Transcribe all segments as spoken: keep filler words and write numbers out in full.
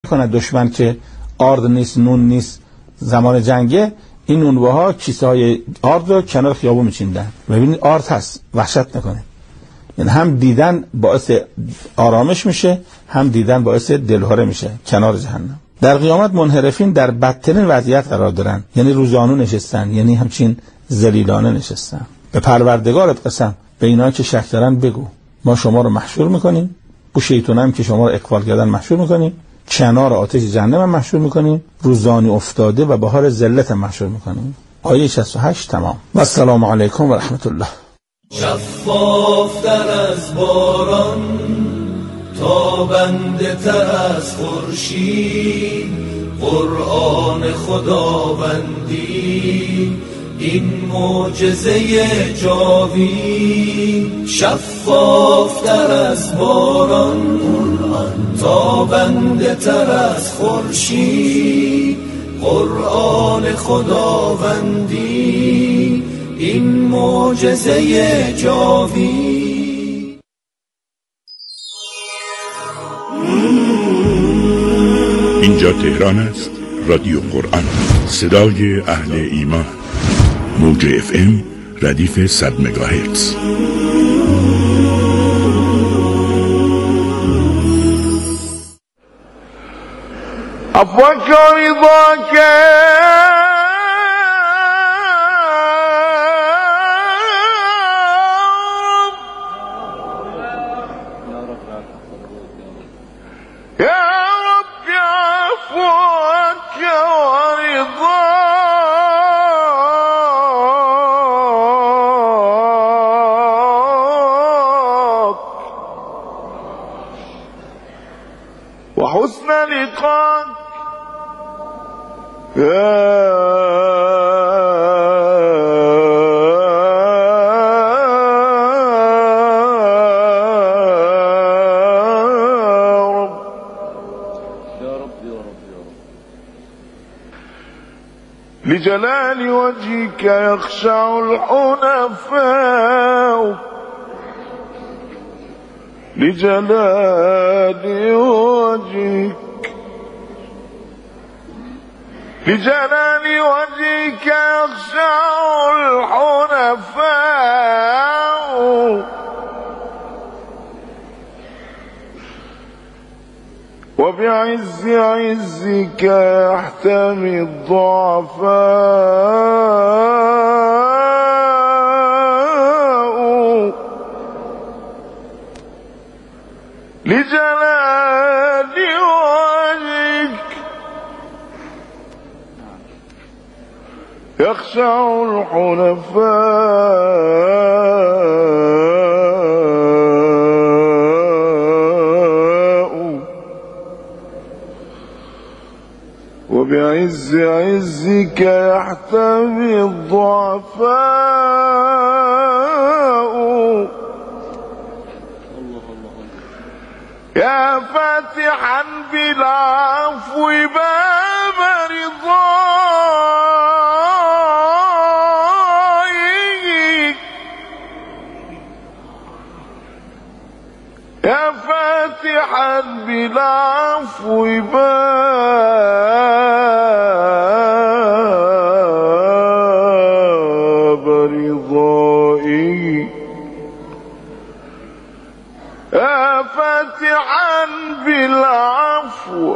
کنه دشمن که آرد نیست، نون نیست، زمان جنگه، این نونواها کیسه های آرد رو کنار خیابون میچیندن. ببینید آرد هست، وحشت نکنه. یعنی هم دیدن باعث آرامش میشه، هم دیدن باعث دلهره میشه کنار جهنم. در قیامت منحرفین در بدترین وضعیت قرار دارن، یعنی روزانو نشستن، یعنی همچین ذلیلانه نشستن. به پروردگارت قسم، به اینا که شک دارن بگو ما شما رو محشور میکنیم، او شیطان هم که شما رو اقفال کردن محشور میکنیم، کنار آتش جهنم هم محشور میکنیم، روزانی افتاده و بهار ذلت هم محشور میکنیم. آیه شصت و هشت تمام. و السلام علیکم و رحمت الله. شفاف تر از باران، تابنده تر از خورشید، قرآن خداوندی این معجزه جاوید. شفاف تر از باران، تابنده تر از خورشید، قرآن خداوندی این معجزه جاوید. اینجا تهران است، رادیو قرآن، صدای اهل ایمان. موج اف ام ردیف صد مگاهرتز. عفوك رضاك يا رب، عفوك ورضاك وحسن لقاك يا لجلال وجهك يخشع الحنفاء، لجلال وجهك لجلال وجهك يخشع الحنفاء، وبعز عزك يحتمي الضعفاء، لجلال وجهك يخشع الحنفاء، وبعز عزك يحتمي الضعفاء، يا فاتحا بالعفو باب رضائك، يا فاتحا بالعفو باب رضائك، يا فاتحا بالعفو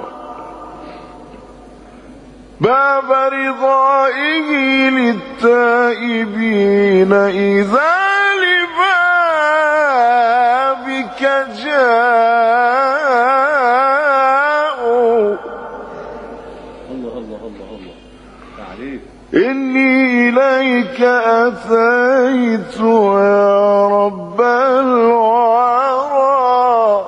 باب رضائه للتائبين إذا لبابك جاءوا. الله الله الله الله تعريف. إني إليك أتيت يا رب الورى،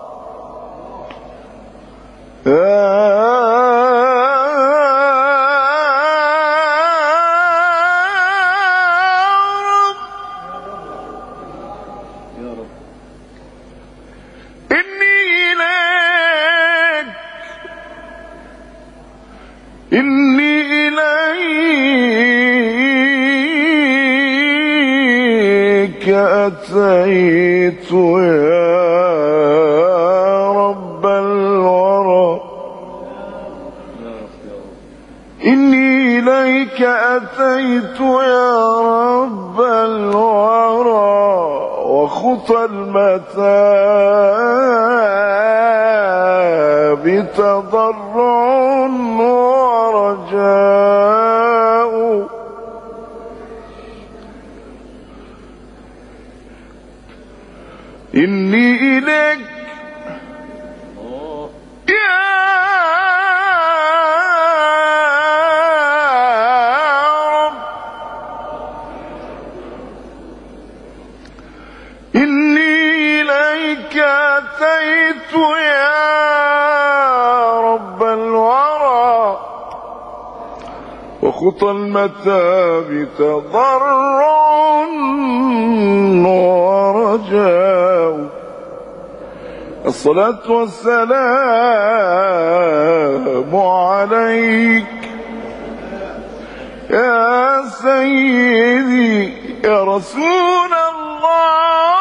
إني إليك أتيت يا رب الورى، إليك أتيت يا رب الورى وخطى المتاب تضرع ورجاء إني إليك يا رب إني إليك أتيت يا رب الورى وخطى المتاب تضرع ورجاء الصلاة والسلام عليك يا سيدي يا رسول الله.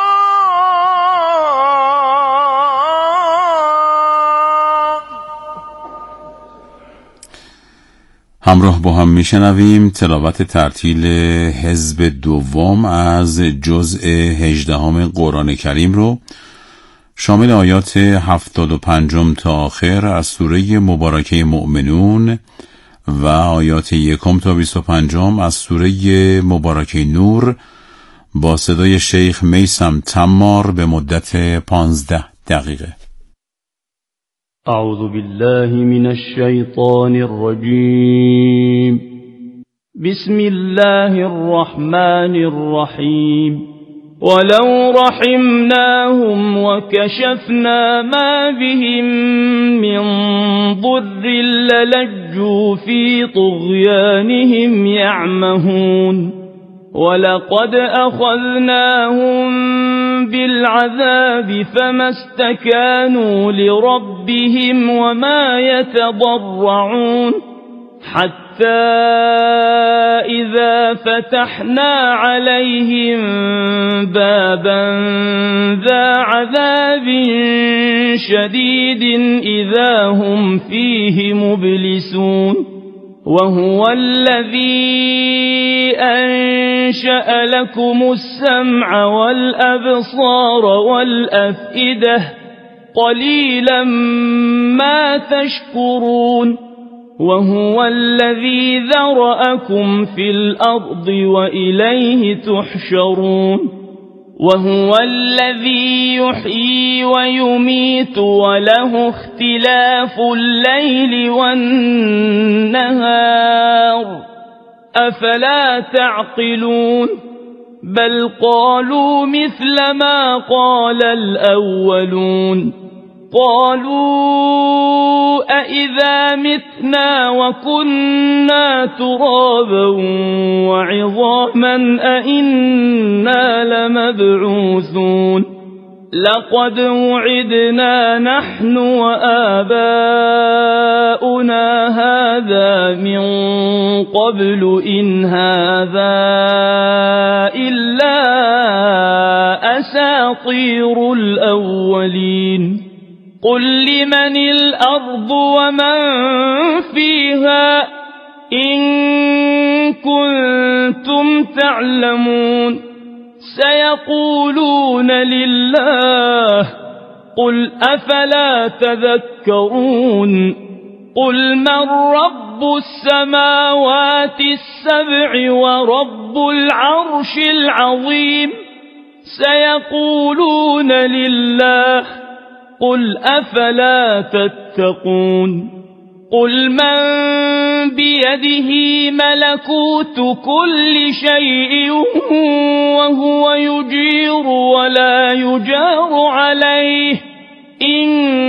همراه با هم میشنویم تلاوت ترتیل حزب دوم از جزء هجدهم قرآن کریم رو شامل آیات هفتاد و پنجم تا آخر از سوره مبارکه مؤمنون و آیات یکم تا بیست و پنجم از سوره مبارکه نور با صدای شیخ میثم تمار به مدت پانزده دقیقه. اعوذ بالله من الشیطان الرجیم. بسم الله الرحمن الرحیم. ولو رحمناهم وكشفنا ما بهم من ضر للجوا في طغيانهم يعمهون ولقد أخذناهم بالعذاب فما استكانوا لربهم وما يتضرعون حتى إذا فتحنا عليهم بابا ذا عذاب شديد إذا هم فيه مبلسون وهو الذي أنشأ لكم السمع والأبصار والأفئدة قليلا ما تشكرون وهو الذي ذرأكم في الأرض وإليه تحشرون وهو الذي يحيي ويميت وله اختلاف الليل والنهار أفلا تعقلون بل قالوا مثل ما قال الأولون قالوا أئذا متنا وكنا ترابا وعظاما أئنا لمبعوثون لقد وعدنا نحن وآباؤنا هذا من قبل إن هذا إلا أساطير الأولين قل لمن الأرض ومن فيها إن كنتم تعلمون سيقولون لله قل أفلا تذكرون قل من رب السماوات السبع ورب العرش العظيم سيقولون لله قل أفلا تتقون قل من بيده ملكوت كل شيء وهو يجير ولا يجار عليه إن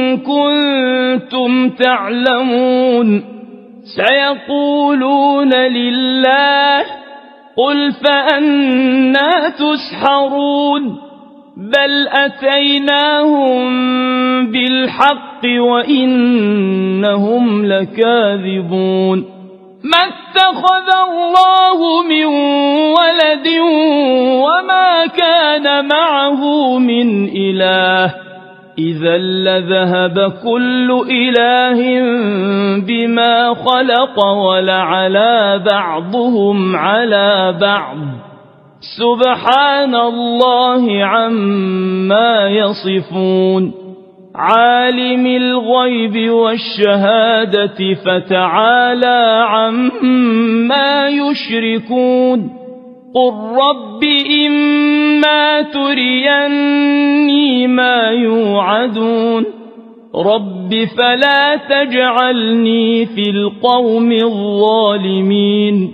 كنتم تعلمون سيقولون لله قل فأنا تسحرون بل أتيناهم بالحق وإنهم لكاذبون ما اتخذ الله من ولد وما كان معه من إله إذا لذهب كل إله بما خلق ولعلى بعضهم على بعض سبحان الله عما يصفون عالم الغيب والشهادة فتعالى عما يشركون قل رب إما تريني ما يوعدون رب فلا تجعلني في القوم الظالمين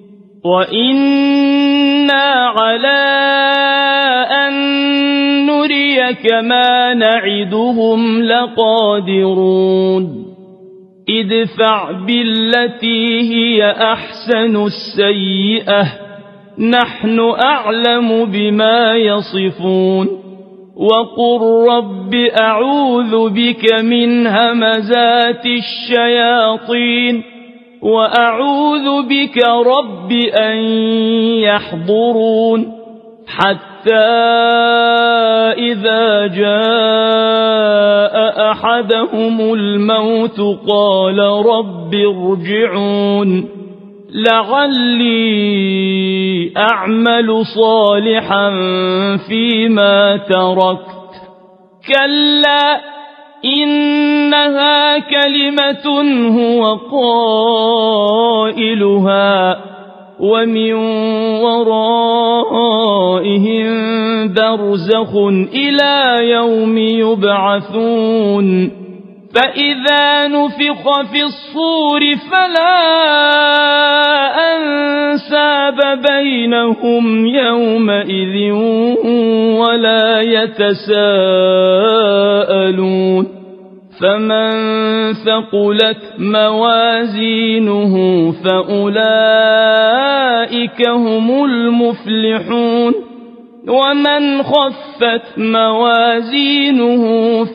وإنا على أن نريك ما نعدهم لقادرون ادفع بالتي هي أحسن السيئة نحن أعلم بما يصفون وقل رب أعوذ بك من همزات الشياطين وأعوذ بك رب أن يحضرون حتى إذا جاء أحدهم الموت قال رب ارجعون لعلي أعمل صالحا فيما تركت كلا إنها كلمة هو قائلها ومن ورائهم برزخ إلى يوم يبعثون فإذا نفخ في الصور فلا أنساب بينهم يومئذ ولا يتساءلون فمن ثقلت موازينه فأولئك هم المفلحون ومن خفت موازينه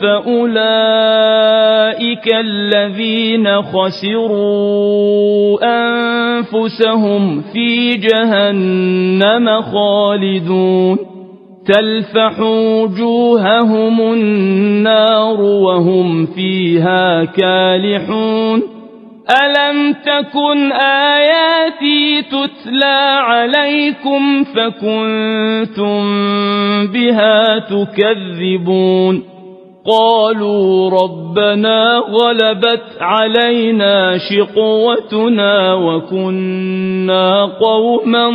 فأولئك الذين خسروا أنفسهم في جهنم خالدون تلفح وجوههم النار وهم فيها كالحون ألم تكن آياتي تتلى عليكم فكنتم بها تكذبون قالوا ربنا غلبت علينا شقوتنا وكنا قوما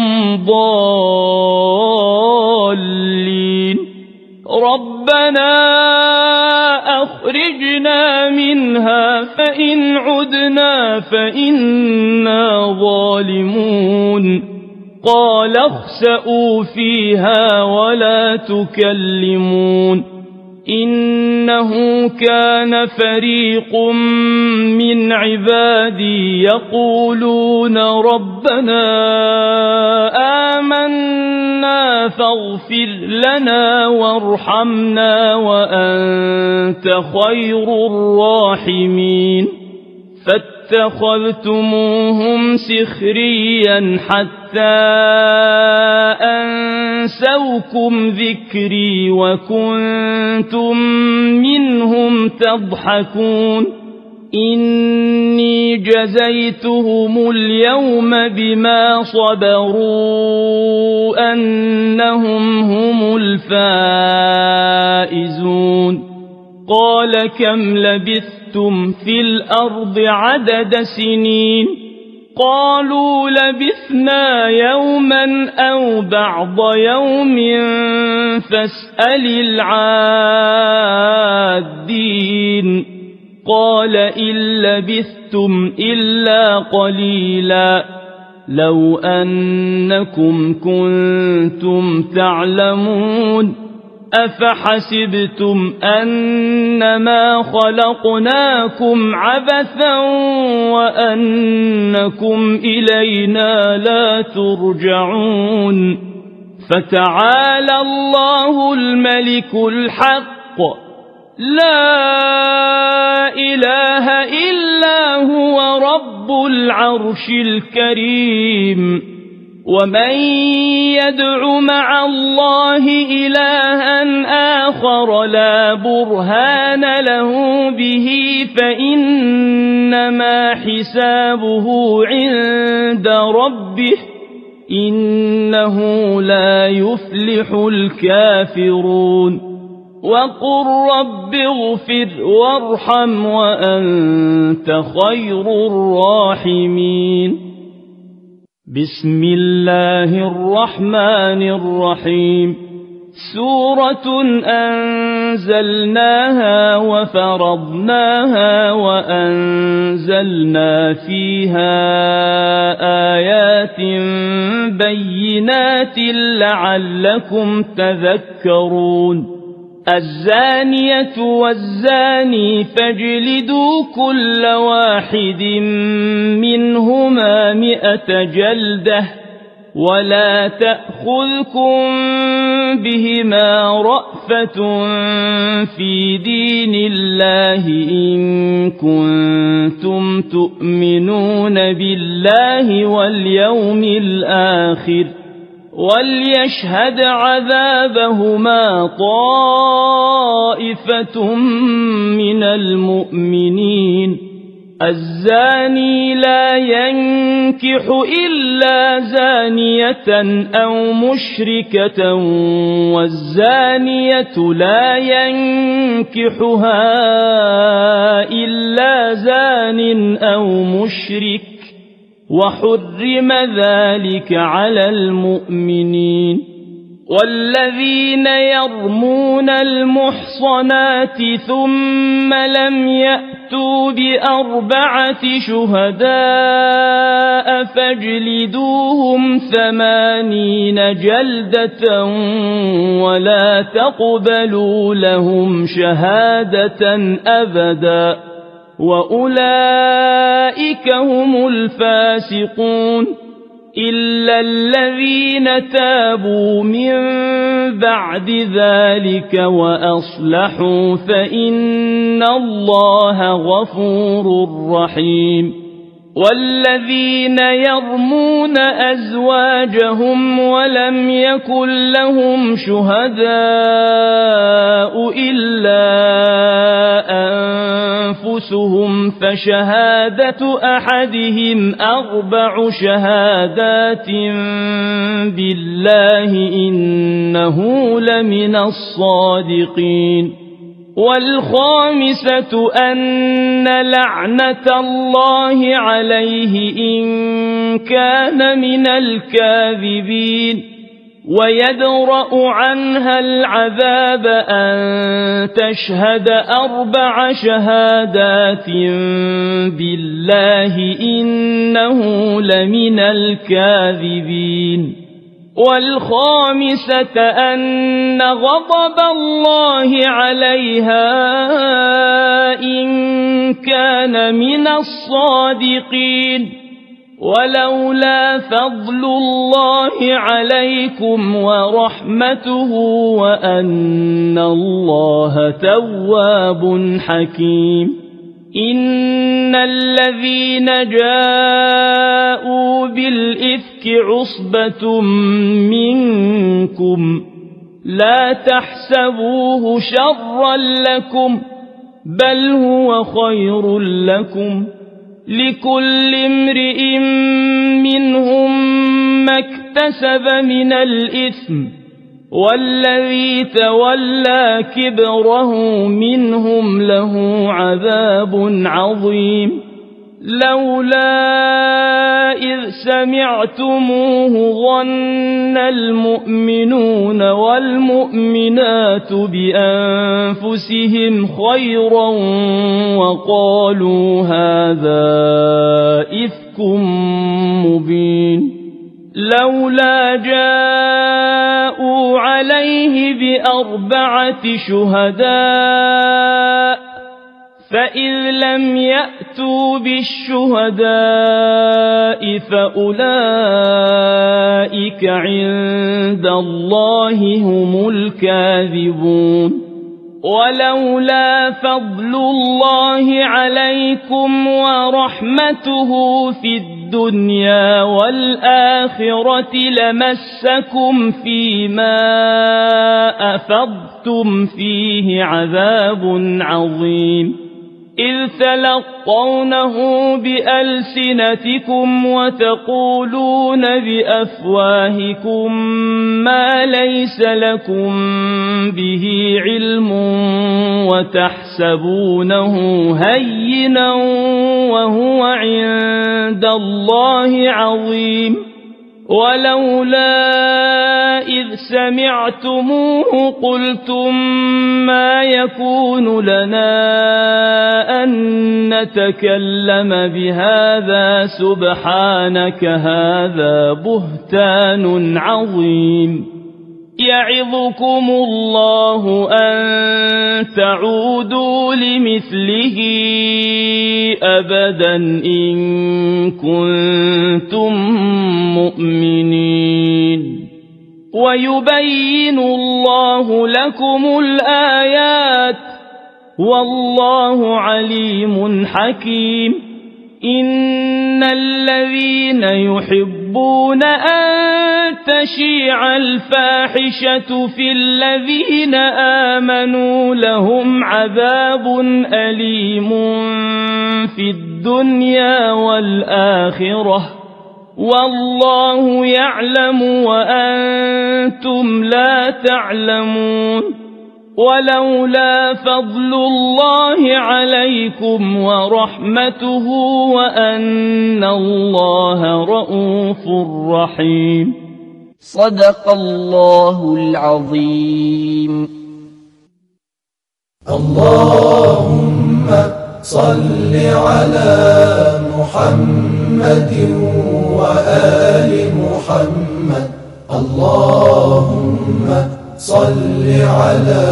ضالين ربنا أخرجنا منها فإن عدنا فإنا ظالمون قال اخسئوا فيها ولا تكلمون إنه كان فريق من عبادي يقولون ربنا آمنا فاغفر لنا وارحمنا وأنت خير الراحمين فاتخذتموهم سخريا حتى أنسوكم ذكري وكنتم منهم تضحكون إني جزيتهم اليوم بما صبروا أنهم هم الفائزون قال كم لبثتم في الأرض عدد سنين قالوا لبثنا يوما أو بعض يوم فاسأل العادين قال إن لبثتم إلا قليلا لو أنكم كنتم تعلمون أفحسبتم أنما خلقناكم عبثا وأنكم إلينا لا ترجعون فتعالى الله الملك الحق لا إله إلا هو رب العرش الكريم ومن يدع مع الله إلها آخر لا برهان له به فإن إنما حسابه عند ربه إنه لا يفلح الكافرون وقل رب اغفر وارحم وأنت خير الراحمين بسم الله الرحمن الرحيم سورة أنزلناها وفرضناها وأنزلنا فيها آيات بينات لعلكم تذكرون الزانية والزاني فاجلدوا كل واحد منهما مئة جلدة ولا تأخذكم بهما رأفة في دين الله إن كنتم تؤمنون بالله واليوم الآخر وليشهد عذابهما طائفة من المؤمنين الزاني لا ينكح إلا زانية أو مشركة والزانية لا ينكحها إلا زان أو مشرك وحرم ذلك على المؤمنين والذين يرمون المحصنات ثم لم يأتوا بأربعة شهداء فاجلدوهم ثمانين جلدة ولا تقبلوا لهم شهادة أبدا وأولئك هم الفاسقون إلا الذين تابوا من بعد ذلك وأصلحوا فإن الله غفور رحيم والذين يرمون أزواجهم ولم يكن لهم شهداء إلا أنفسهم فشهادة أحدهم أربع شهادات بالله إنه لمن الصادقين والخامسة أن لعنة الله عليه إن كان من الكاذبين ويدرأ عنها العذاب أن تشهد أربع شهادات بالله إنه لمن الكاذبين والخامسة أن غضب الله عليها إن كان من الصادقين ولولا فضل الله عليكم ورحمته وأن الله تواب حكيم إن الذين جاءوا بالإفك عصبة منكم لا تحسبوه شرا لكم بل هو خير لكم لكل امرئ منهم ما اكتسب من الإثم والذي تولى كبره منهم له عذاب عظيم لولا إذ سمعتموه ظن المؤمنون والمؤمنات بأنفسهم خيرا وقالوا هذا إفك مبين لولا جاءوا عليه بأربعة شهداء فإذ لم يأتوا بالشهداء فأولئك عند الله هم الكاذبون ولولا فضل الله عليكم ورحمته في الدنيا والآخرة لمسكم فيما أفضتم فيه عذاب عظيم إذ تلقونه بألسنتكم وتقولون بأفواهكم ما ليس لكم به علم وتحسبونه هينا وهو عند الله عظيم ولولا إذ سمعتموه قلتم ما يكون لنا أن نتكلم بهذا سبحانك هذا بهتان عظيم يعظكم الله أن تعودوا لمثله أبدا إن كنتم مؤمنين ويبين الله لكم الآيات والله عليم حكيم إن الذين يحبون أن تشيع الفاحشة في الذين آمنوا لهم عذاب أليم في الدنيا والآخرة والله يعلم وأنتم لا تعلمون ولولا فضل الله عليكم ورحمته وأن الله رؤوف رحيم صدق الله العظيم. اللهم صل على محمد وآل محمد. اللهم صل على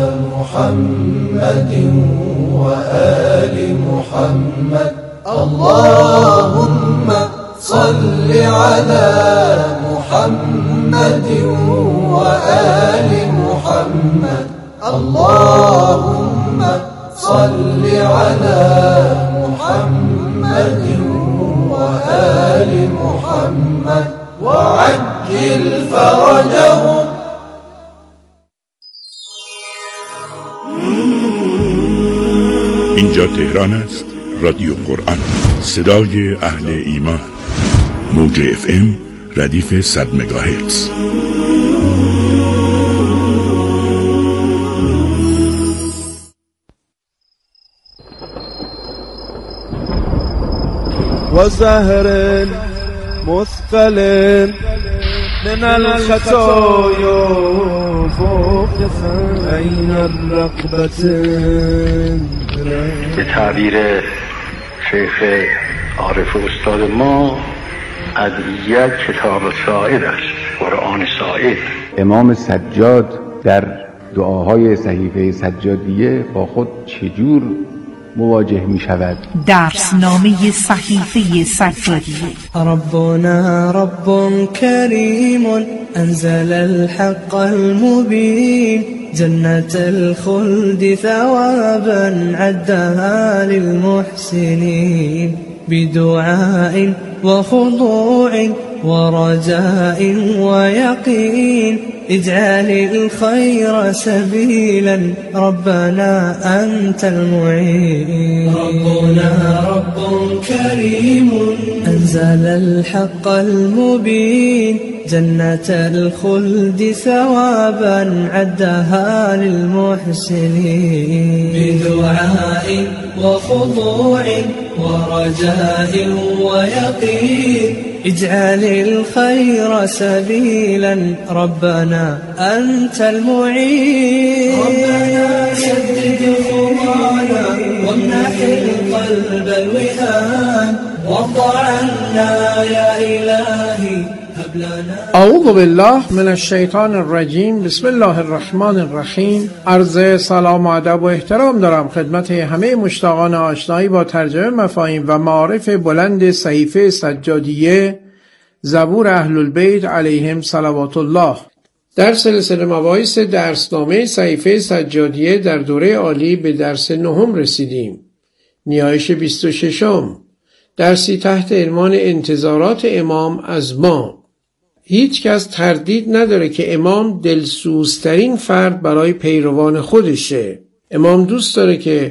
محمد وآل محمد. اللهم صل على محمد وآل محمد. اللهم صل على محمد وآل محمد وعجل فرجهم. اینجا تهران است، رادیو قرآن، صدای اهل ایمان. موج اف ام ردیف صد مگاهرتز. وزهر مثقل من الخطايا فوق عین الرقبة. به تعبیر شیخ عارف استاد ما، ادعیه کتاب ساعد است، قرآن ساعد. امام سجاد در دعاهای صحیفه سجادیه با خود چجور مواجه می شود؟ درسنامه صحیفه سجادیه. ربنا رب کریم انزل الحق المبین جنة الخلد ثوابا عدها للمحسنين بدعاء وخضوع ورجاء ويقين اجعل الخير سبيلا ربنا أنت المعين. ربنا رب كريم أنزل الحق المبين جنة الخلد ثوابا عدها للمحسنين بدعاء وخضوع ورجاء ويقين اجعل الخير سبيلا ربنا أنت المعين. ربنا سدد خطانا وامنح القلب الوهان وارض عنا يا إلهي. اعوذ بالله من الشیطان الرجیم. بسم الله الرحمن الرحیم. عرض سلام و ادب و احترام دارم خدمت همه مشتاقان آشنایی با ترجمه مفاهیم و معارف بلند صحیفه سجادیه زبور اهل البیت علیهم صلوات الله. در سلسله مباحث درسنامه صحیفه سجادیه در دوره عالی به درس نهم رسیدیم. نیایش بیست و ششم، درسی تحت عنوان انتظارات امام از ما. هیچ کس تردید نداره که امام دلسوزترین فرد برای پیروان خودشه. امام دوست داره که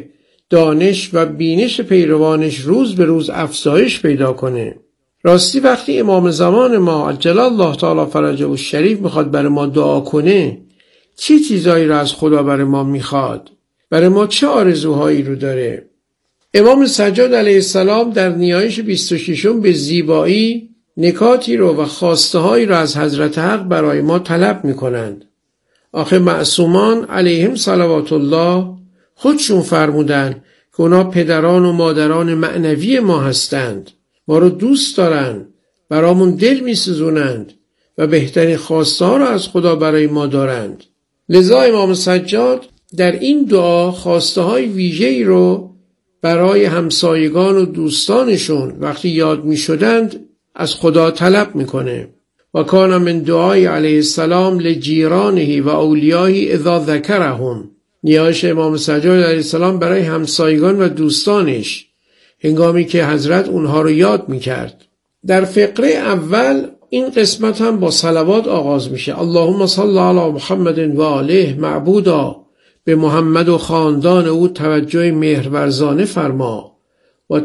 دانش و بینش پیروانش روز به روز افزایش پیدا کنه. راستی وقتی امام زمان ما عجل الله تعالی فرجه الشریف میخواد برای ما دعا کنه، چه چیزایی رو از خدا برای ما میخواد؟ برای ما چه آرزوهایی رو داره؟ امام سجاد علیه السلام در نیایش بیست و ششم به زیبایی نکاتی رو و خواسته هایی رو از حضرت حق برای ما طلب میکنند. آخه معصومان علیهم صلوات الله خودشون فرمودن که اونا پدران و مادران معنوی ما هستند، ما رو دوست دارن، برامون دل میسوزونند و بهترین خواسته ها رو از خدا برای ما دارند. لذا امام سجاد در این دعا خواسته های ویژه‌ای رو برای همسایگان و دوستانشون وقتی یاد می شدند از خدا طلب میکنه. و کان من دعای علیه السلام لجیرانه و اولیای اذا ذکرهم، نیایش امام سجاد علیه السلام برای همسایگان و دوستانش هنگامی که حضرت اونها رو یاد میکرد. در فقره اول این قسمت هم با صلوات آغاز میشه. اللهم صل علی محمد و آله، معبودا به محمد و خاندان او توجه مهرورزانه فرما، و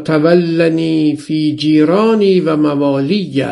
تولنی فی جیرانی و موالیه،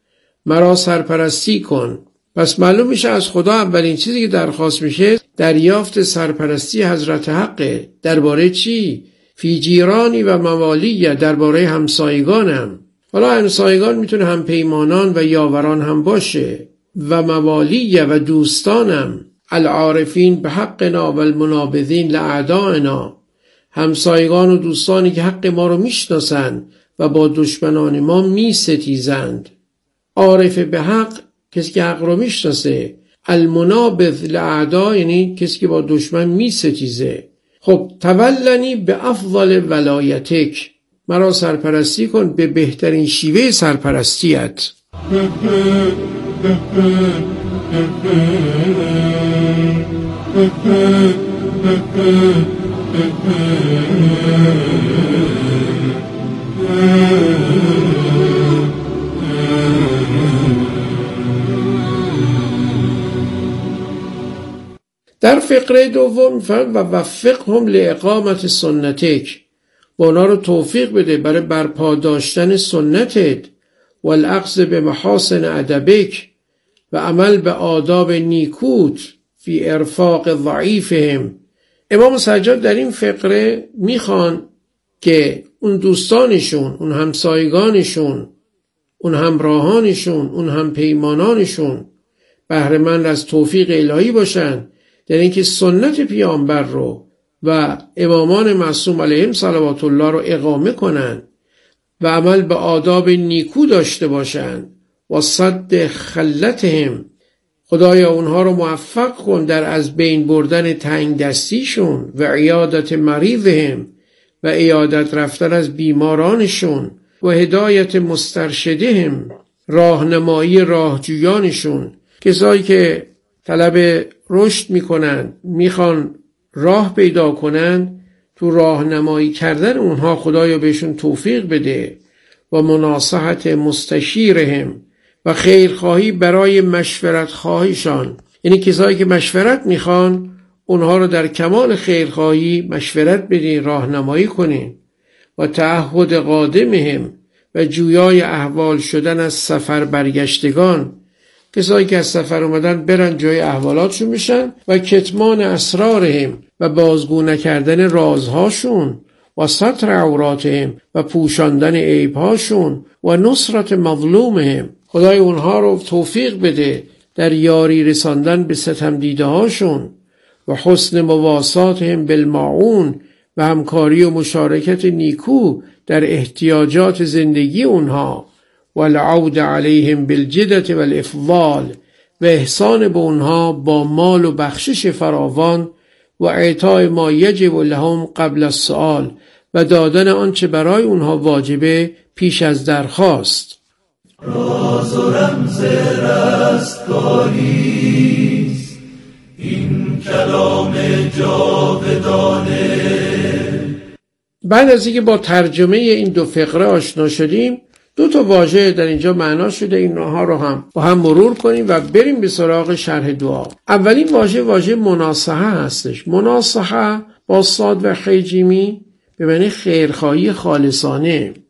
مرا سرپرستی کن. پس معلوم میشه از خدا اولین چیزی که درخواست میشه دریافت سرپرستی حضرت حقه. درباره چی؟ فی جیرانی و موالیه، درباره همسایگانم. حالا همسایگان میتونه هم پیمانان و یاوران هم باشه، و موالیه و دوستانم، العارفین به حقنا و المنابذین لأعدائنا، همسایگان و دوستانی که حق ما رو میشناسن و با دشمنان ما میستیزند. عارف به حق کسی که حق رو میشناسه، المنابذ لأعدا یعنی کسی که با دشمن میستیزه. خب تولنی به افضل ولایتک، مرا سرپرستی کن به بهترین شیوه سرپرستیت. در فقره دوم فرد و وفقهم لاقامت سنتک، با اونا رو توفیق بده برای برپا داشتن سنتت، و الاخذ به محاسن ادبک، و عمل به آداب نیکوت، فی ارفاق ضعیفهم. امام سجاد در این فقره میخوان که اون دوستانشون، اون همسایگانشون، اون همراهانشون، اون همپیمانانشون بهره‌مند از توفیق الهی باشن در اینکه سنت پیامبر رو و امامان معصوم علیهم صلوات الله رو اقامه کنن و عمل به آداب نیکو داشته باشن، و صد خلتهم، خدایا اونها رو موفق کن در از بین بردن تنگ دستیشون، و عیادت مریضهم، و عیادت رفتن از بیمارانشون، و هدایت مسترشدهم، راهنمایی راهجویانشون، کسایی که طلب رشد میکنن، میخوان راه پیدا کنن، تو راهنمایی کردن اونها خدایا بهشون توفیق بده، و مناصحت مستشیرهم، و خیرخواهی برای مشورت خواهیشان، یعنی کسایی که مشورت میخوان اونها رو در کمال خیرخواهی مشورت بدین، راهنمایی کنین، و تعهد قادمهم، و جویای احوال شدن از سفر برگشتگان، کسایی که از سفر اومدن برن جای احوالاتشون میشن، و کتمان اسرارهم، و بازگو نکردن رازهاشون، و ستر عوراتهم، و پوشاندن عیبهاشون، و نصرت مظلومهم، خدای اونها رو توفیق بده در یاری رساندن به ستم دیده هاشون، و حسن مواساتهم بالماعون، و همکاری و مشارکت نیکو در احتیاجات زندگی اونها، و العود علیهم بالجدت والافضال، و احسان به اونها با مال و بخشش فراوان، و اعطای ما یجب لهم قبل السؤال، و دادن آنچه برای اونها واجبه پیش از درخواست. راز و رمز رستگاریست این کلام جاودانه. بعد از اینکه با ترجمه این دو فقره آشنا شدیم، دو تا واژه در اینجا معنا شده، اینها رو هم با هم مرور کنیم و بریم به سراغ شرح دعا. اولین واژه واژه مناصحه هستش. مناصحه با صاد و خیجیمی به معنی خیرخواهی خالصانه